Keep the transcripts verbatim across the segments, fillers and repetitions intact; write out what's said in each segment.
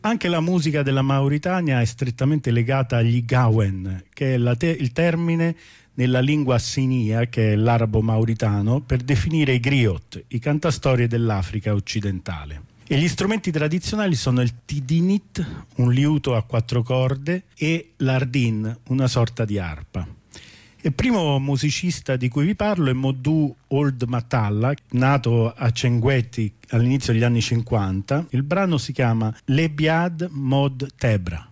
Anche la musica della Mauritania è strettamente legata agli Gawen, che è la te- il termine nella lingua assinia, che è l'arabo mauritano, per definire i griot, i cantastorie dell'Africa occidentale. E gli strumenti tradizionali sono il tidinit, un liuto a quattro corde, e l'ardin, una sorta di arpa. Il primo musicista di cui vi parlo è Modou Ould Matalla, nato a Cengüetti all'inizio degli anni cinquanta. Il brano si chiama Le Biad Mod Tebra.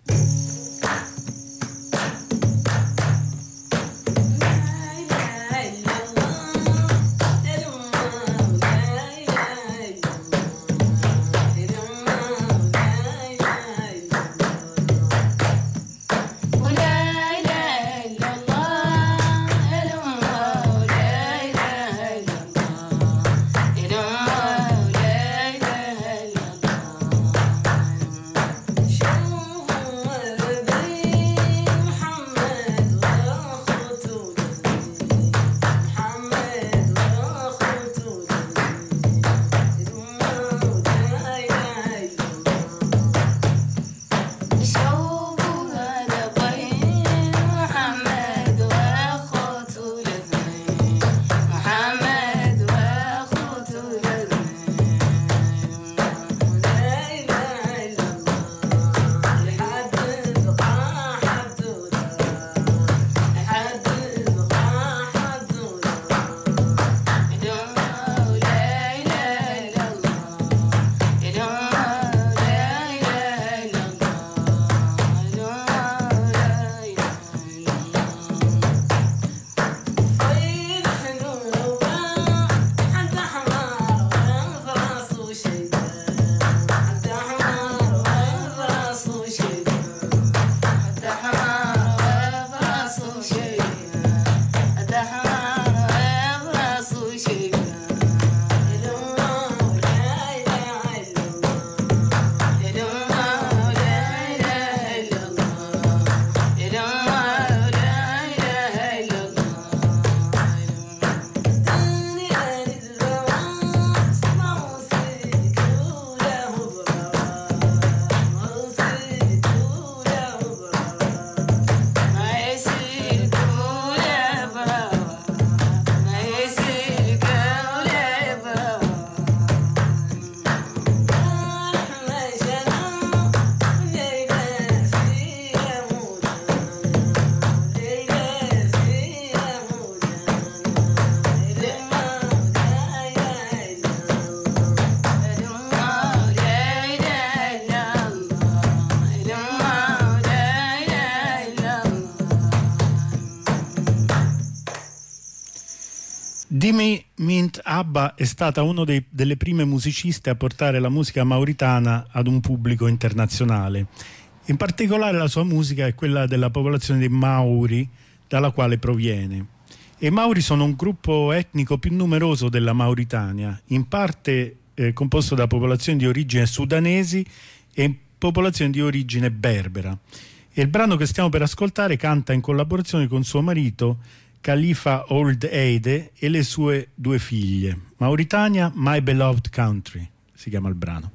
Dimi Mint Abba è stata una delle prime musiciste a portare la musica mauritana ad un pubblico internazionale. In particolare la sua musica è quella della popolazione dei Mauri, dalla quale proviene. E i Mauri sono un gruppo etnico più numeroso della Mauritania, in parte eh, composto da popolazioni di origine sudanesi e popolazioni di origine berbera. E il brano che stiamo per ascoltare canta in collaborazione con suo marito Khalifa Ould Eide e le sue due figlie. Mauritania, My Beloved Country si chiama il brano.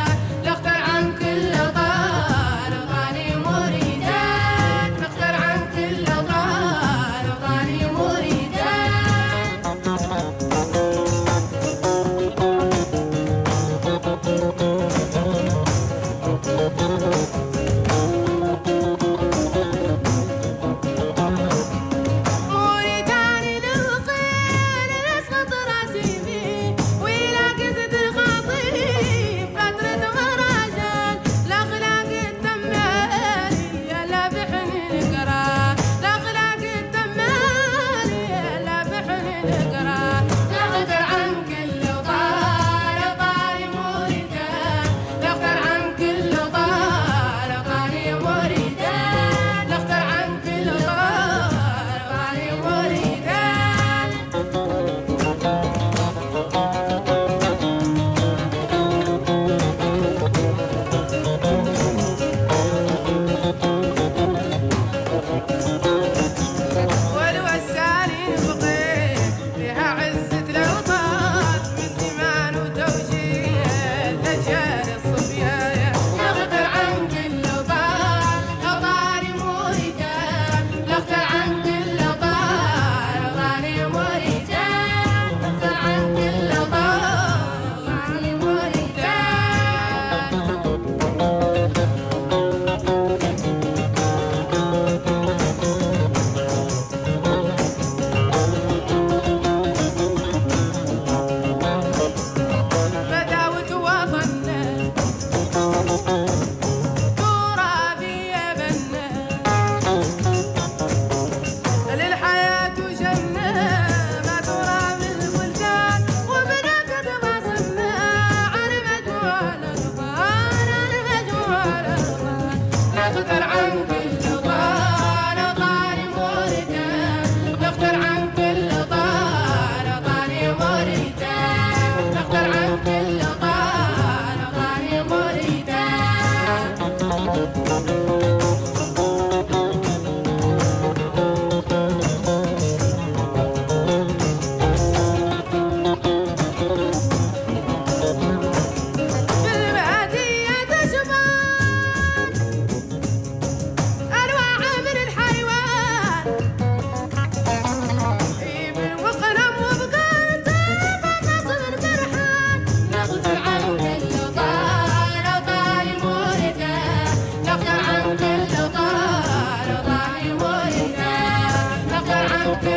عن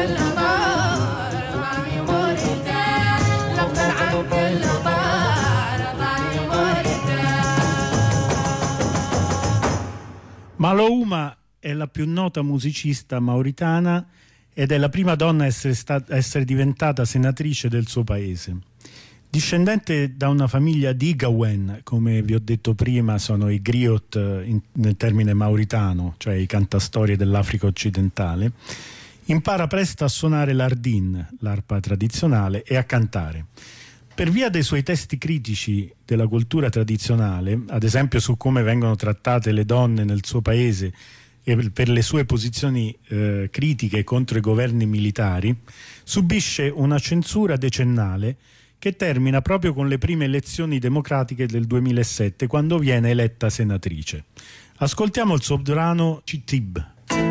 كل طار طاري موريتان الأخضر عن كل طار طاري موريتان. Malouma è la più nota musicista mauritana ed è la prima donna a essere, stata, a essere diventata senatrice del suo paese. Discendente da una famiglia di Gawen, come vi ho detto prima sono i griot in, nel termine mauritano, cioè i cantastorie dell'Africa occidentale, impara presto a suonare l'ardin, l'arpa tradizionale, e a cantare. Per via dei suoi testi critici della cultura tradizionale, ad esempio su come vengono trattate le donne nel suo paese e per le sue posizioni eh, critiche contro i governi militari, subisce una censura decennale che termina proprio con le prime elezioni democratiche del duemilasette, quando viene eletta senatrice. Ascoltiamo il suo brano Chitib.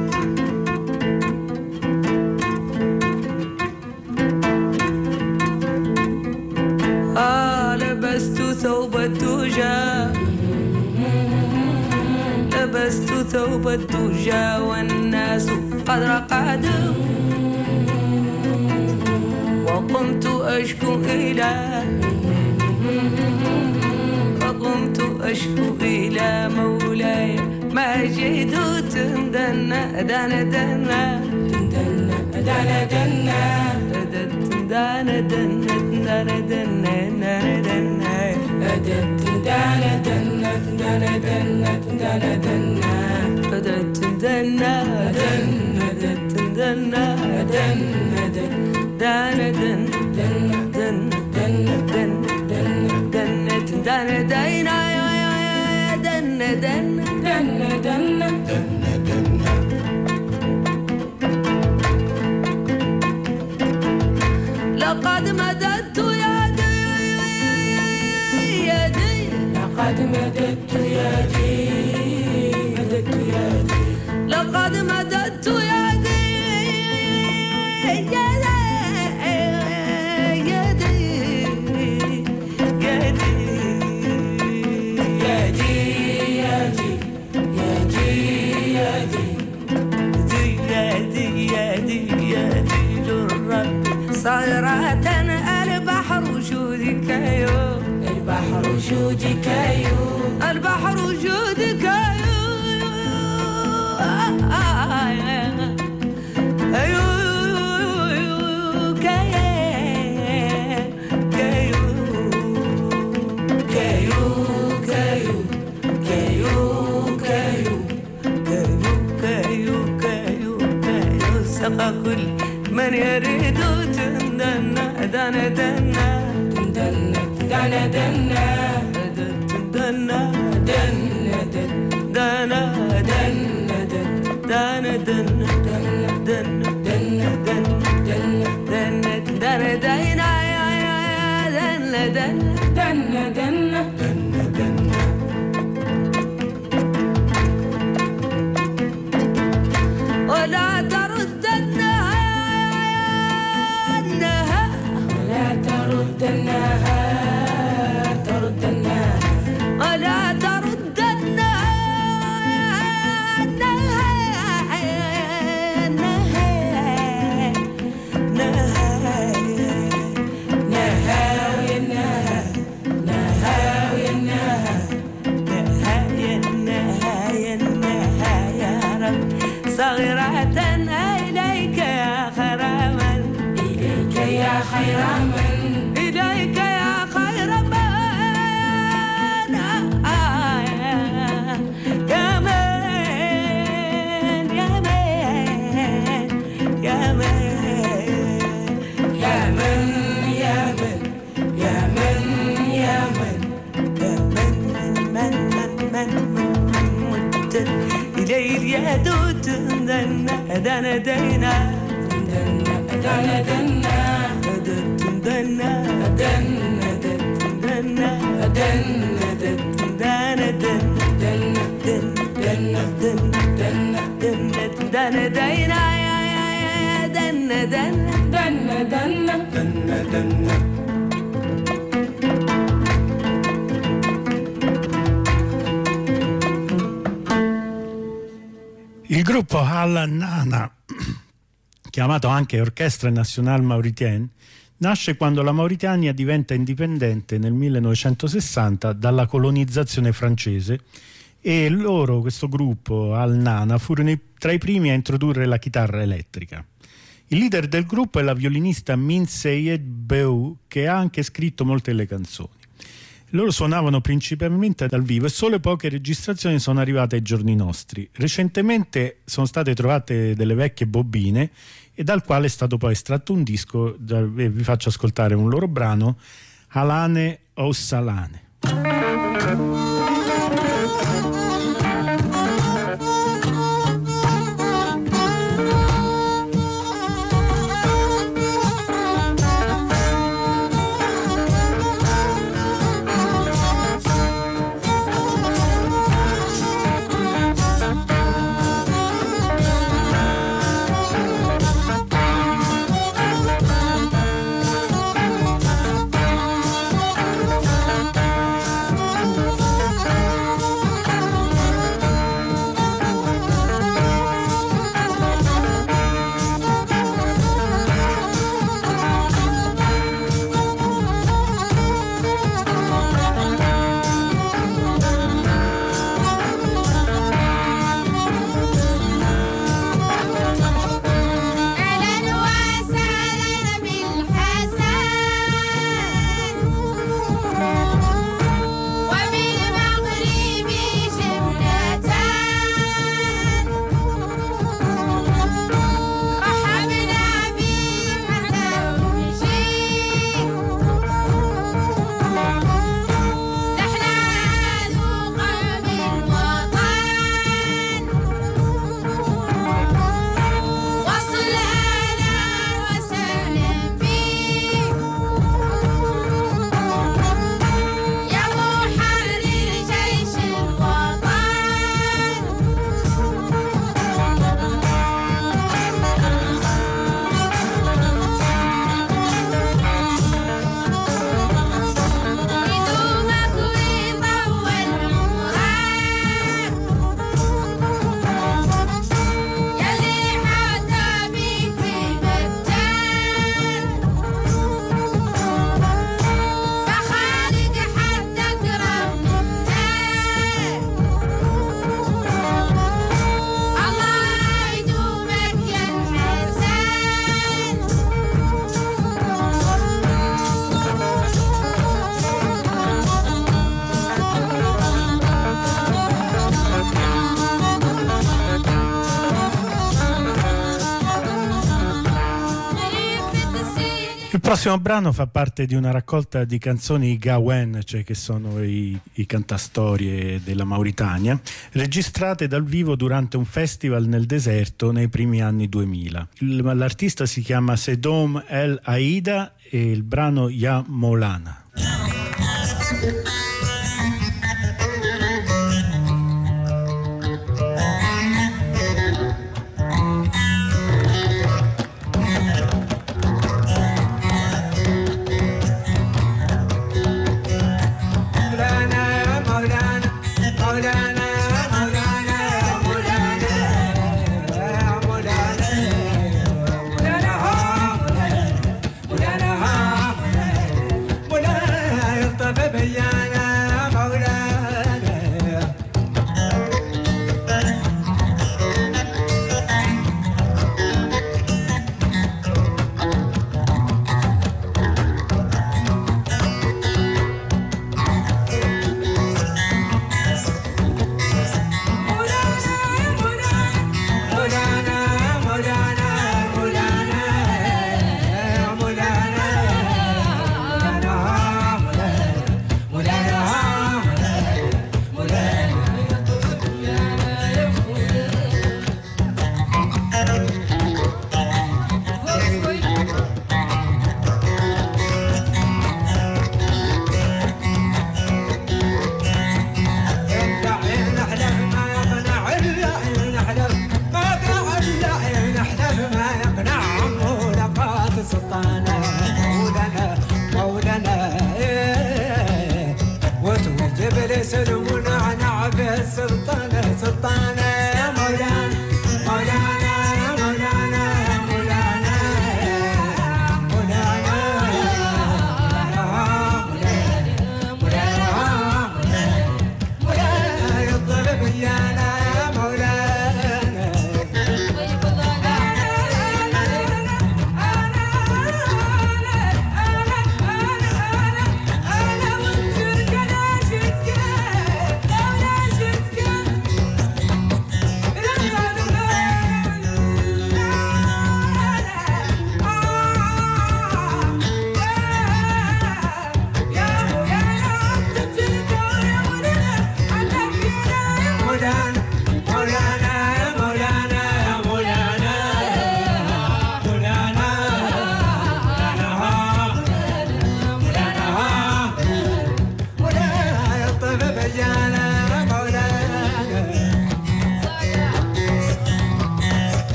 آه لبست ثوب الدجى لبست ثوب الدجى والناس قد رقدوا وقمت أشكو إلى وقمت أشكو إلى مولاي ماجد تندنا دنا دنا تندنا دنا دنا دنا دنا دنا دنا دنا أدت دنا دنا دنا دنا دنا دنا أدت دنا دنا دنا دنا دنا دن دن دن دن دن دن دن دن دن دن دن دن دن لقد مددت يدي يدي لقد مددت يدي مددت يدي لقد مددت يدي صغيرة البحر وجودك يو البحر وجودك يو البحر وجودك يو أيو كيو كيو كيو كيو كيو كيو كيو كيو كيو سقى كل من يريد تندنا دنا دنا تندنا دنا دنا تندنا دنا دنا دنا دنا دنا دنا دنا دنا دنا دنا دنا دنا دنا دنا ولا ترد ترد النهار ترد النهار ولا ترد النهار نهار نهار نهار نهار يا نهار نهار يا نهار نهار يا نهار يا نهار يا رب صغيرة إليك يا خراما إليك يا خير من إليك يا خير من يا من يا من يا من يا من يا من يا من يا من من من من من مدت إلي اليد تندنا دنا دنا تندنا دنا دنا دنا دنا دنا دنا دنا دنا دنا دنا دنا دنا دنا يا يا دنا دنا دنا دنا دنا دنا Il gruppo Al Nana, chiamato anche Orchestre Nationale Mauritienne, nasce quando la Mauritania diventa indipendente nel millenovecentosessanta dalla colonizzazione francese, e loro, questo gruppo Al Nana, furono tra i primi a introdurre la chitarra elettrica. Il leader del gruppo è la violinista Min Seyed Beu, che ha anche scritto molte delle canzoni. Loro suonavano principalmente dal vivo e solo poche registrazioni sono arrivate ai giorni nostri. Recentemente sono state trovate delle vecchie bobine e dal quale è stato poi estratto un disco, e vi faccio ascoltare un loro brano, Alane o Salane. Il prossimo brano fa parte di una raccolta di canzoni Gawen, cioè che sono i, i cantastorie della Mauritania, registrate dal vivo durante un festival nel deserto nei primi anni duemila. Il, l'artista si chiama Sedom El Aida e il brano Ya Molana. سلطانة سلطانة يا مولانا مولانا مولانا مولانا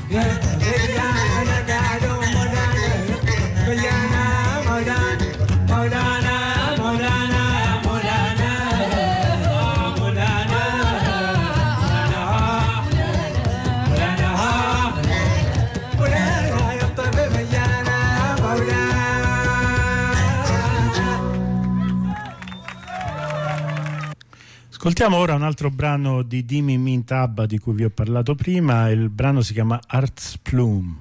Ascoltiamo ora un altro brano di Dimi Mint Abba di cui vi ho parlato prima. Il brano si chiama Heart's Plume.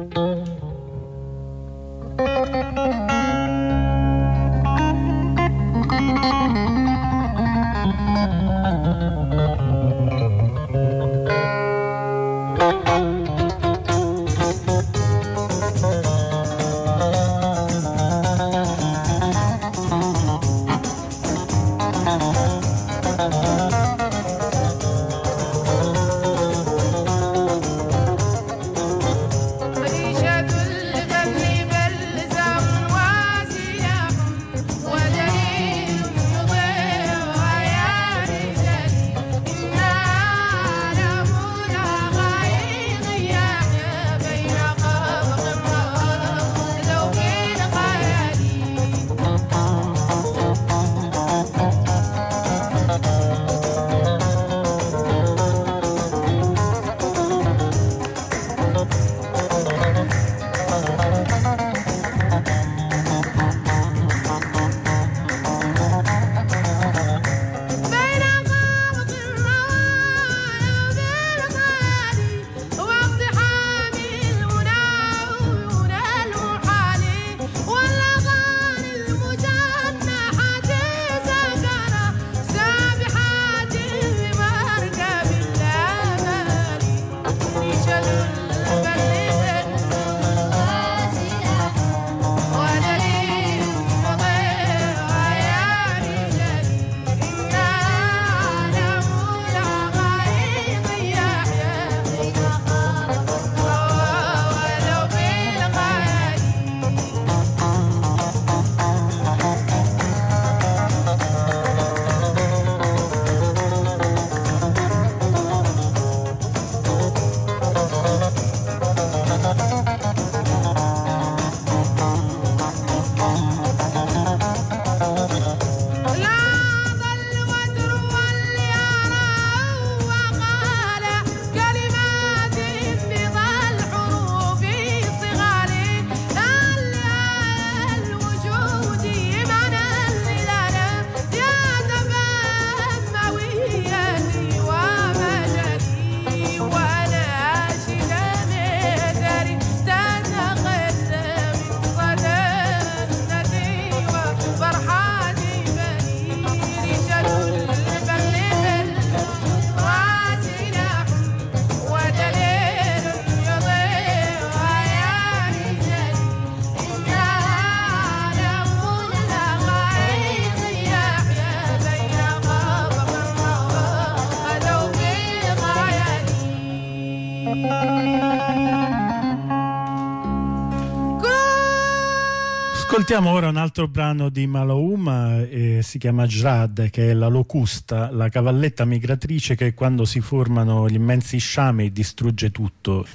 Ascoltiamo ora un altro brano di Malouma, eh, si chiama Jrad, che è la locusta, la cavalletta migratrice che quando si formano gli immensi sciami distrugge tutto.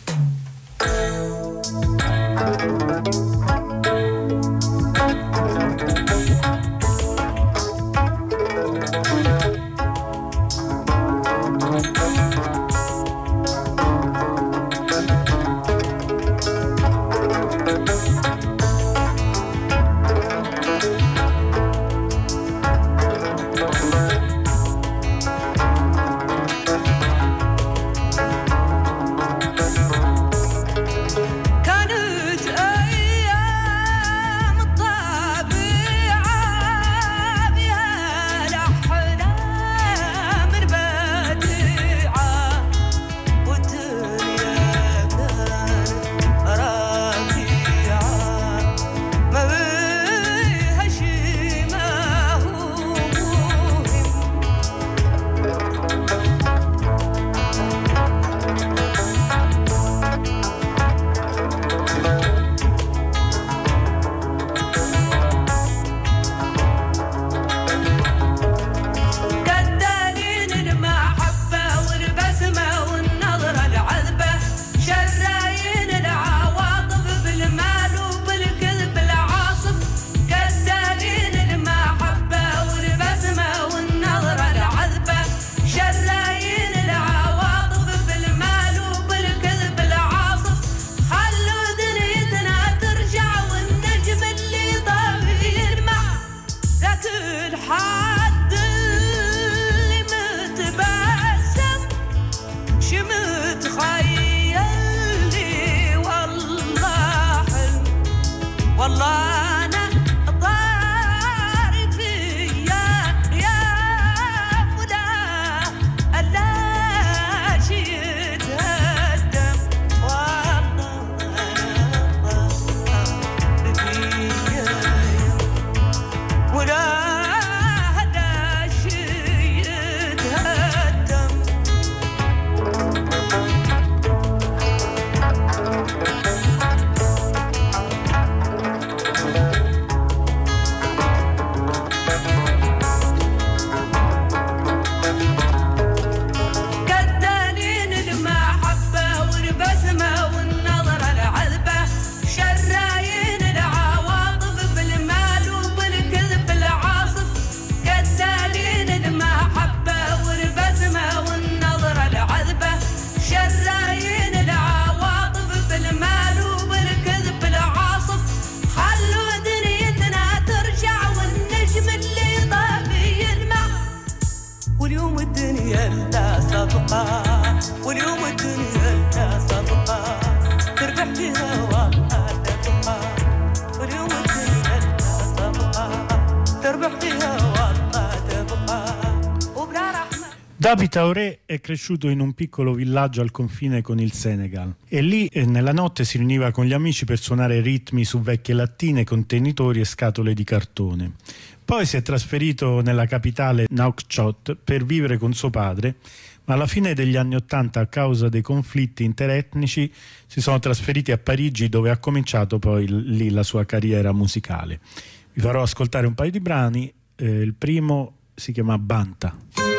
فيها وقتها تبقى واليوم تنزل تبقى تربح فيها وقتها تبقى وبلا رحمة. David Taoré è cresciuto in un piccolo villaggio al confine con il Senegal e lì eh, nella notte si riuniva con gli amici per suonare ritmi su vecchie lattine, contenitori e scatole di cartone. Poi si è trasferito nella capitale Nouakchott per vivere con suo padre, ma alla fine degli anni Ottanta, a causa dei conflitti interetnici, si sono trasferiti a Parigi, dove ha cominciato poi lì la sua carriera musicale. Vi farò ascoltare un paio di brani, eh, il primo si chiama Banta.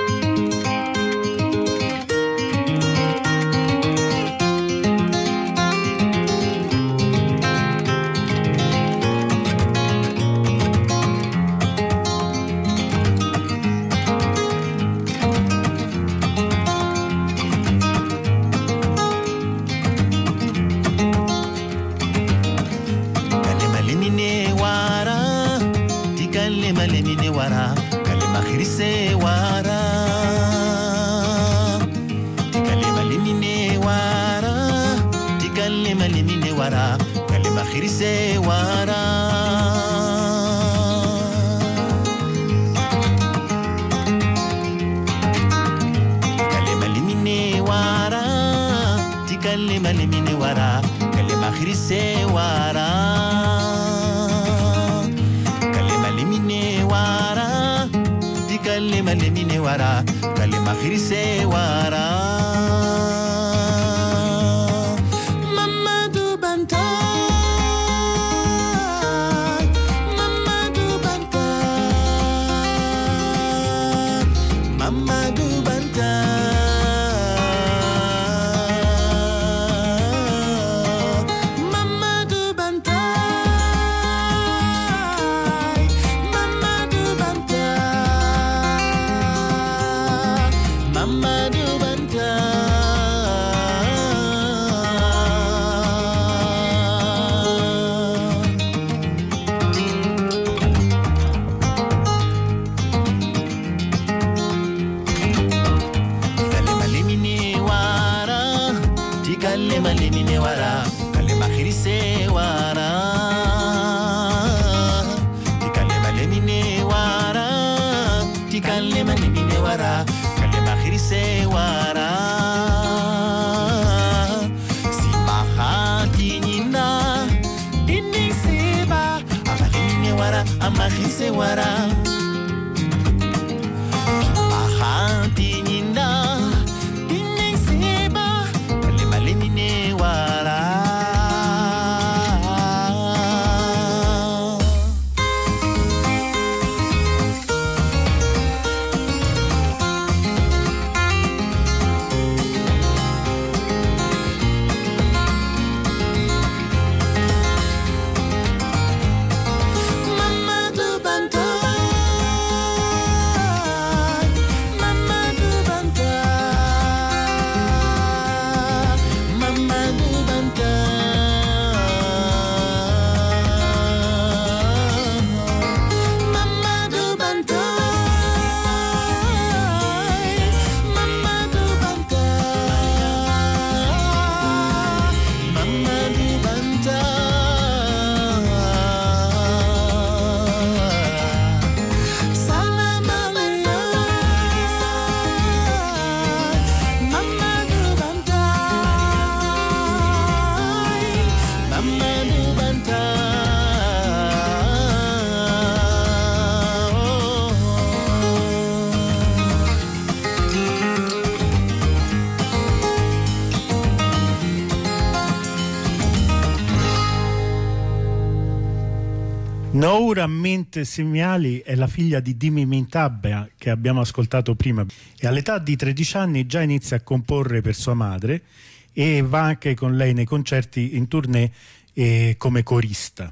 Noura Mint Simiali è la figlia di Dimi Mintabea, che abbiamo ascoltato prima, e all'età di tredici anni già inizia a comporre per sua madre e va anche con lei nei concerti in tournée eh, come corista.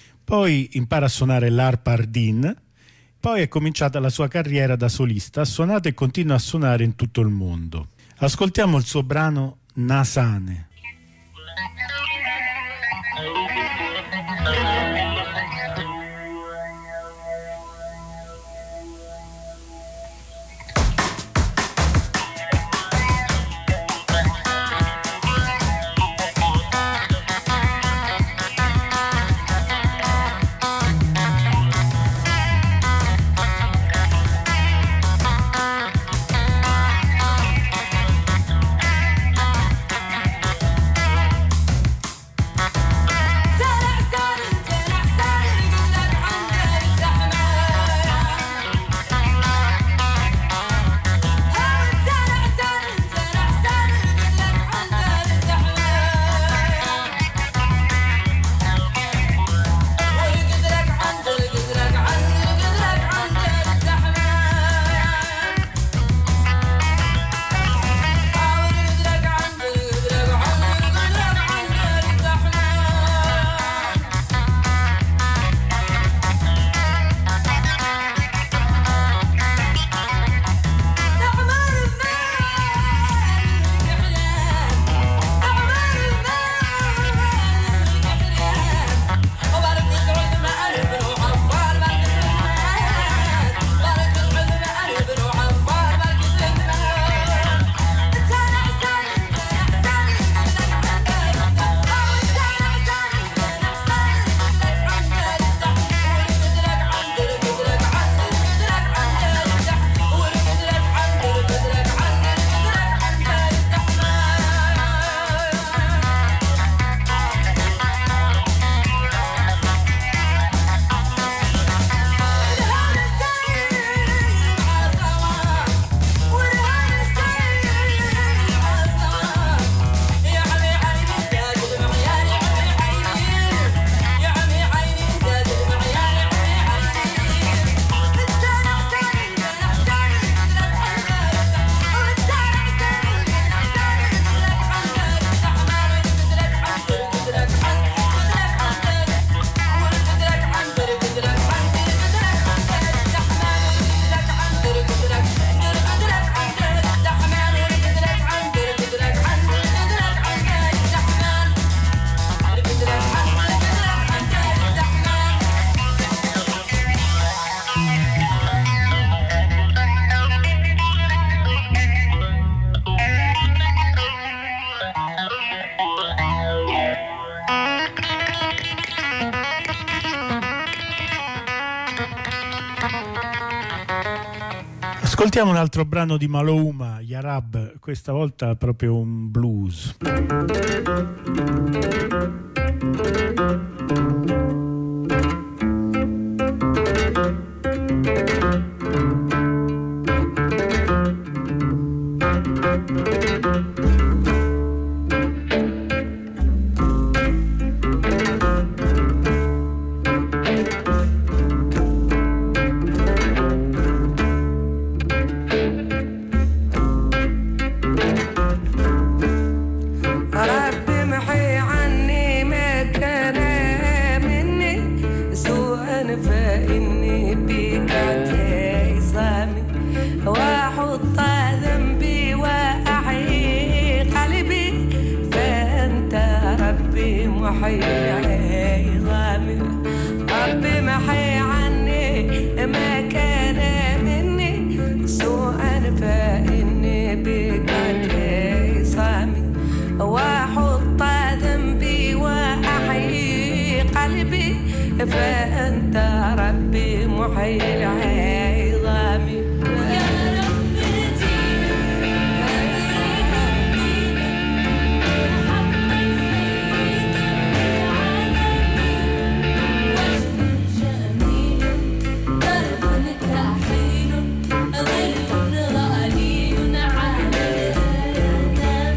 Poi impara a suonare l'arpa Ardin, poi è cominciata la sua carriera da solista, ha suonato e continua a suonare in tutto il mondo. Ascoltiamo il suo brano Nasane. Ascoltiamo un altro brano di Malouma, Yarab, questa volta proprio un blues. فأنت ربي محيي العظام يا رب ادينا محمد سيد العالمين وجه جميل طرف كحيل ظل غالي على الأنام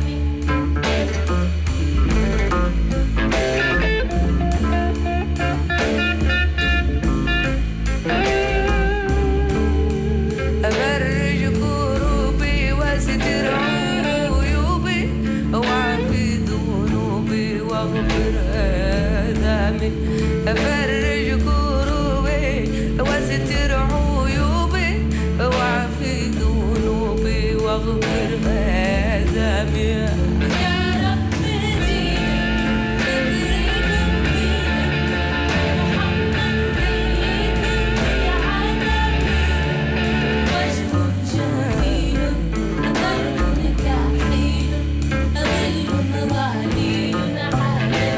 أفرج كروبي وستر عيوبي وعفي ذنوبي واغفر آثامي يا رب دينا محمد سيد العالمين وجه جميل طرف كحيل ظل ظليل على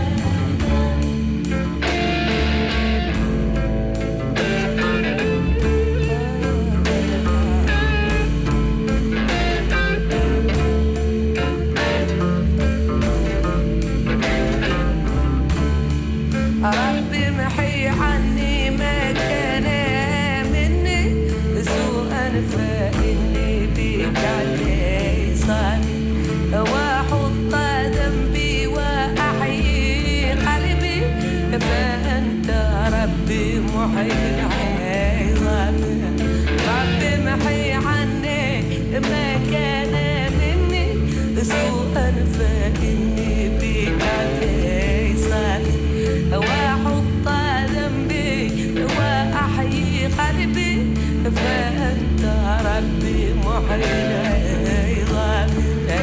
ربي محي عني ما كان مني سوءا فإني بك اعتصامي وأحط ذنبي وأحيي قلبي فأنت ربي محي العظام ربي محي عني ما كان مني سوءا فإني بك اعتصامي وأحط ذنبي وأحيي قلبي فأنت ربي محيي العظام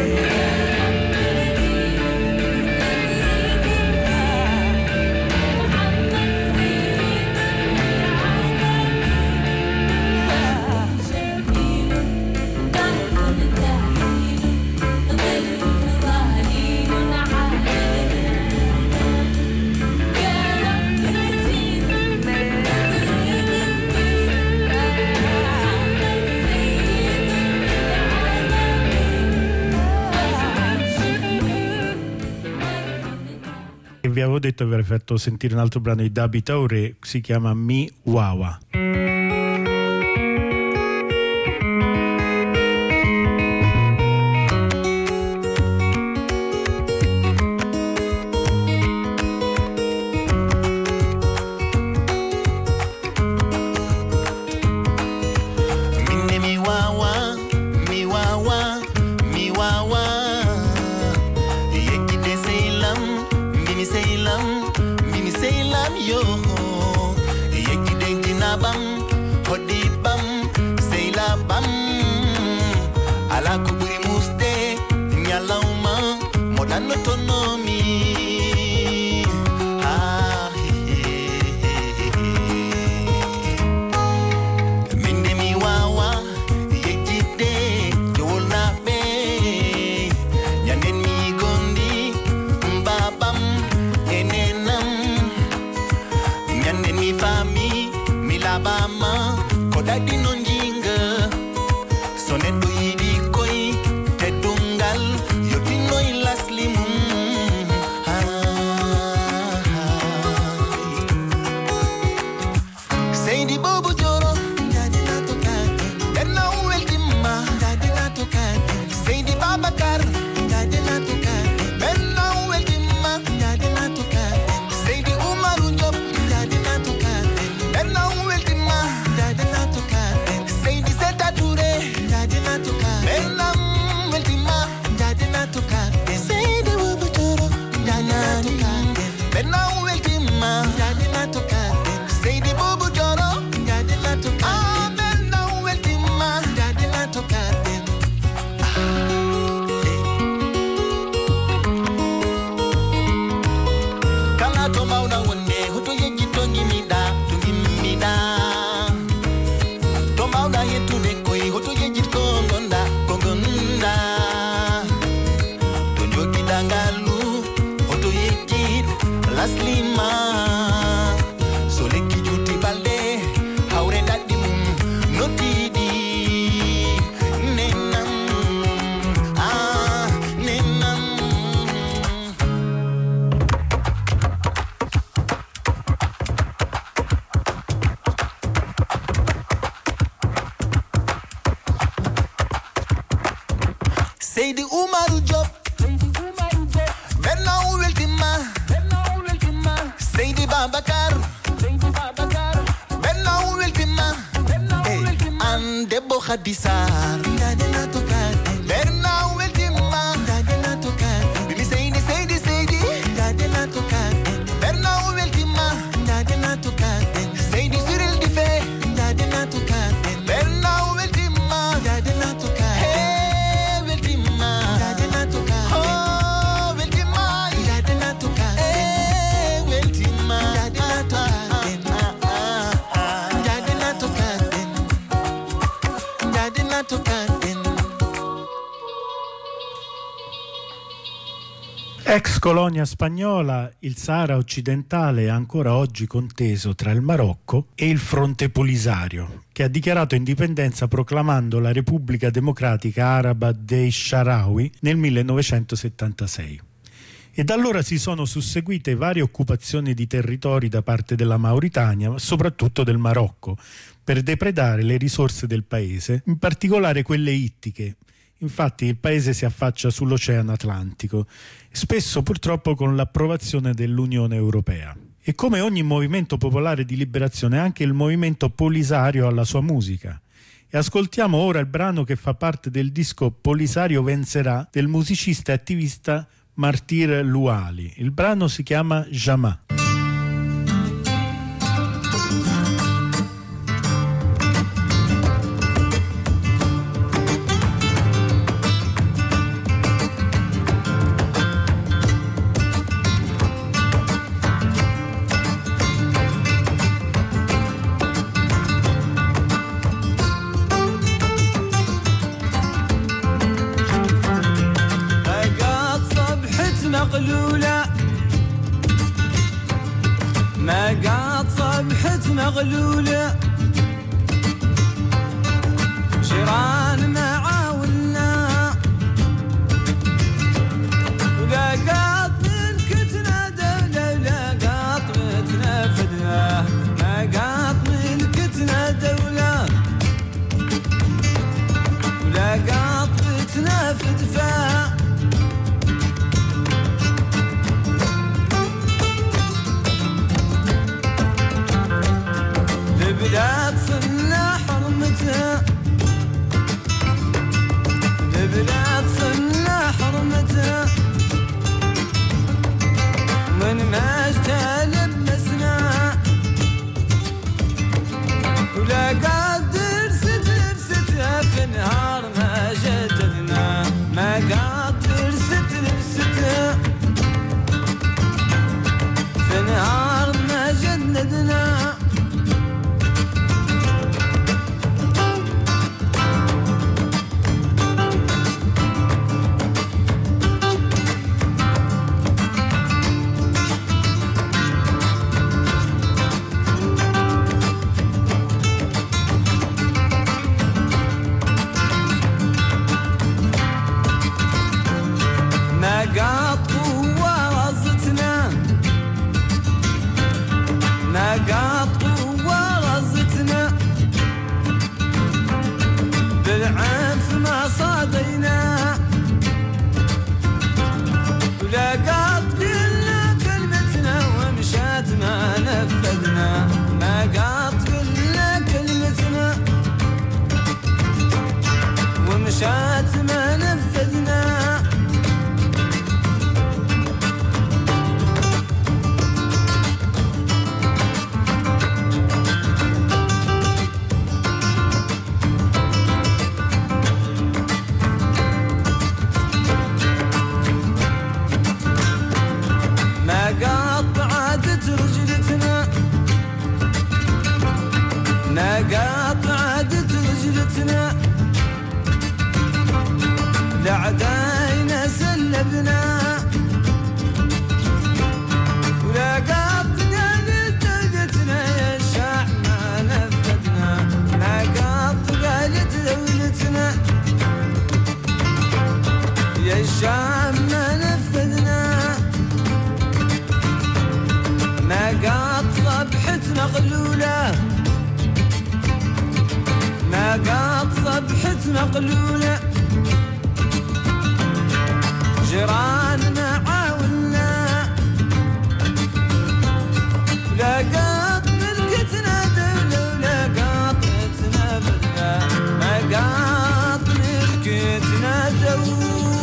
Vi avevo detto che avrei fatto sentire un altro brano di Dabi Taure, si chiama Mi Wawa. Alabama, Kodadi Nonjinga, to mauna wonde hoto yeji to ngimida to ngimida to mauna yetude koy hoto yeji ko gonda ko gonda to jogi dangalu hoto yeji laslima so lekki juti balde hawre daddi mum notidi nenam ah nenam Seydi Umaru Diop Benno Weltima Seydi Babakar Benno Weltima and Debbo Khadisar Benno Weltima Bimi Seydi Seydi Seydi Benno Weltima Seydi Cyril Dife Benno Weltima Hey Weltima Oh Weltima Hey Weltima Ex colonia spagnola, il Sahara occidentale è ancora oggi conteso tra il Marocco e il Fronte Polisario, che ha dichiarato indipendenza proclamando la Repubblica Democratica Araba dei Sharawi nel millenovecentosettantasei. E da allora si sono susseguite varie occupazioni di territori da parte della Mauritania, ma soprattutto del Marocco, per depredare le risorse del paese, in particolare quelle ittiche. Infatti il paese si affaccia sull'Oceano Atlantico, spesso purtroppo con l'approvazione dell'Unione Europea. E come ogni movimento popolare di liberazione, anche il movimento Polisario ha la sua musica. E ascoltiamo ora il brano che fa parte del disco Polisario Vencerà del musicista e attivista Martir Louali. Il brano si chiama Jama. ما قاد صبحت مغلولة جيران معاولنا ولا قاد ملكتنا دولة ولا قاد ملكتنا فدوة ما قاد ملكتنا دولة ولا قاد ملكتنا فدفاع بلاد صنا حرمتها بلاد صنا حرمتها من ما اجتلب مسنا ولا قادر ستر ستها في نهار ما جددنا ما قادر ستر ستها في نهار ما جددنا عداينا سلبنا ولا قط قالت دولتنا يا الشعب ما نفذنا لا قط قالت دولتنا يا الشعب ما نفذنا ما قط صبحتنا غلولة ما قط صبحتنا قلولة جيراننا عاونا لا قط ملكتنا دولة ولا قطتنا بدنا ما قط ملكتنا دولة.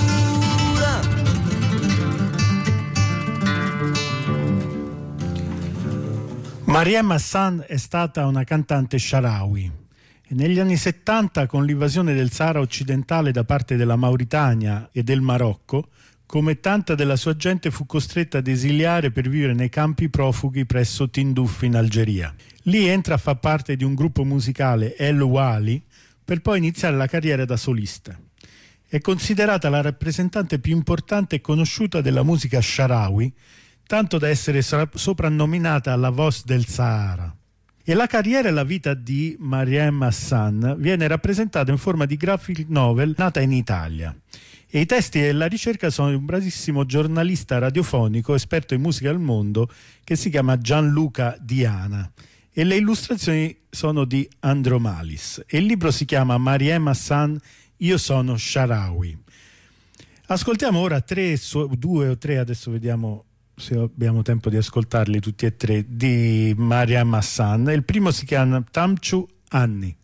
Mariem Hassan è stata una cantante Sharawi. Negli anni settanta, con l'invasione del Sahara occidentale da parte della Mauritania e del Marocco, come tanta della sua gente fu costretta ad esiliare per vivere nei campi profughi presso Tindouf in Algeria. Lì entra a far parte di un gruppo musicale El Wali per poi iniziare la carriera da solista. È considerata la rappresentante più importante e conosciuta della musica Sharawi, tanto da essere soprannominata la voce del Sahara. E la carriera e la vita di Mariem Hassan viene rappresentata in forma di graphic novel nata in Italia. E i testi e la ricerca sono di un bravissimo giornalista radiofonico esperto in musica al mondo che si chiama Gianluca Diana. E le illustrazioni sono di Andromalis. E il libro si chiama Mariem Hassan, Io sono Sharawi. Ascoltiamo ora tre, due o tre, adesso vediamo se abbiamo tempo di ascoltarli tutti e tre, di Mariem Hassan. Il primo si chiama Tamchu Anni.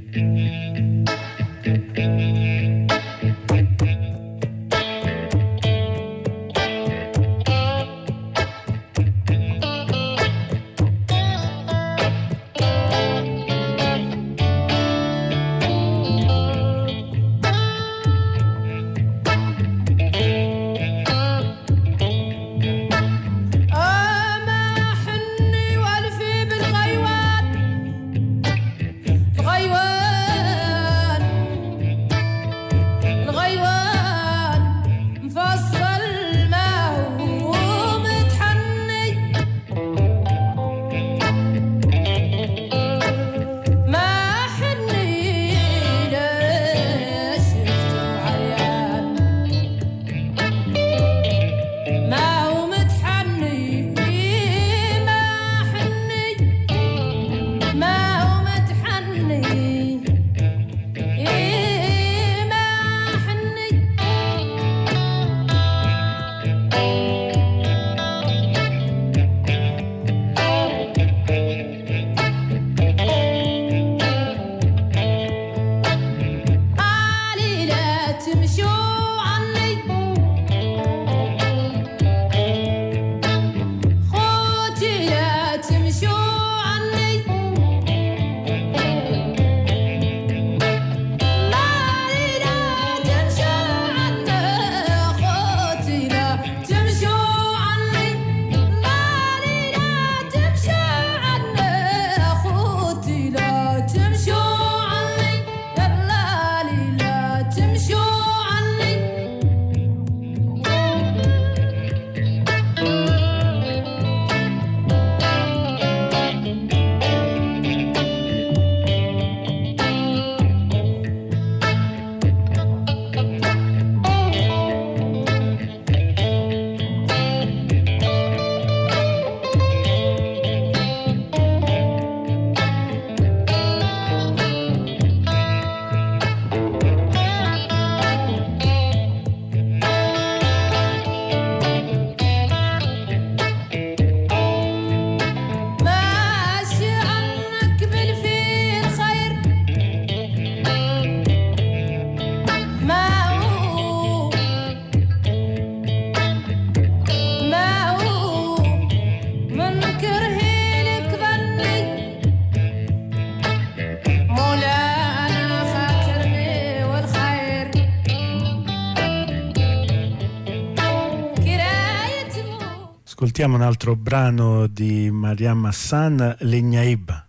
Ascoltiamo un altro brano di Mariem Hassan, Legnaib.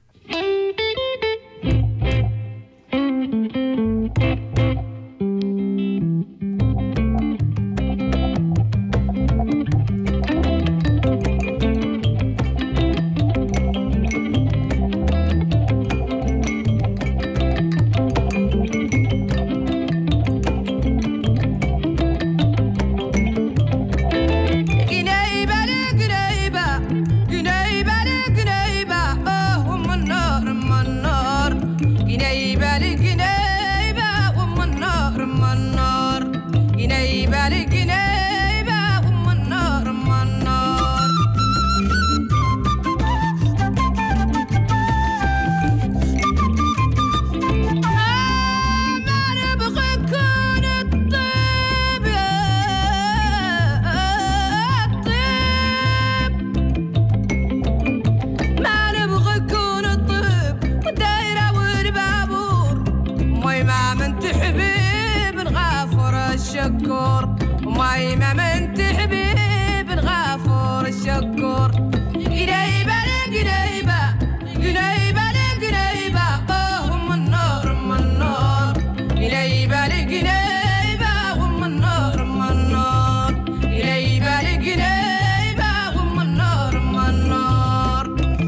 الشكور وما ما من حبيب الغفور الشكور قريبة قريبة قريبة قريبة هم النور هم النور قريبة قريبة هم النور هم النور قريبة قريبة هم النور هم النور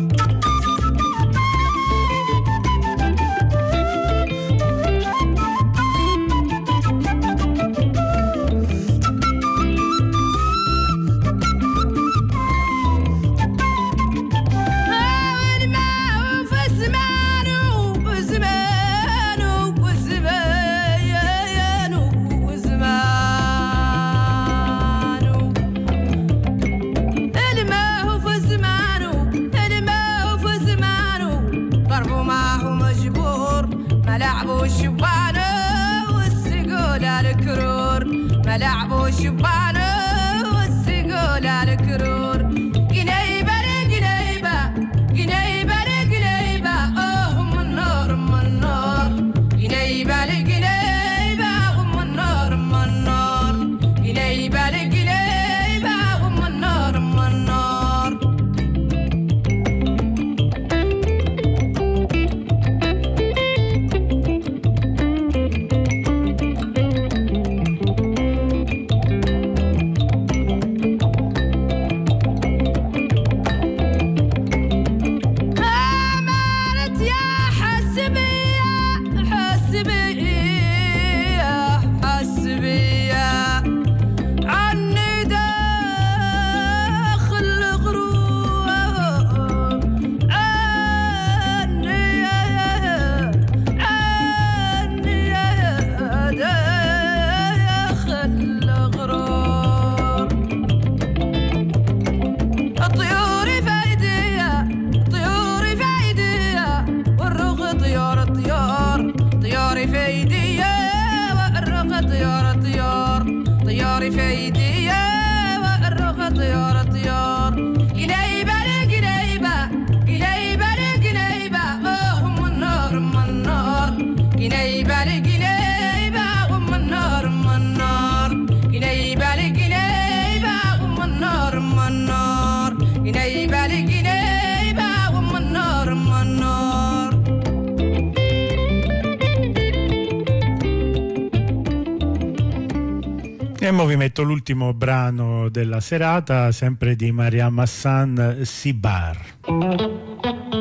ملعبو شبانو والسقول على الكرور قنيبة قنيبة قنيبة قنيبة هم النور هم النور قنيبة قنيبة هم النور هم النور قنيبة قنيبة هم النور هم النور E mo vi metto l'ultimo brano della serata, sempre di Mariam Hassan, Sibar.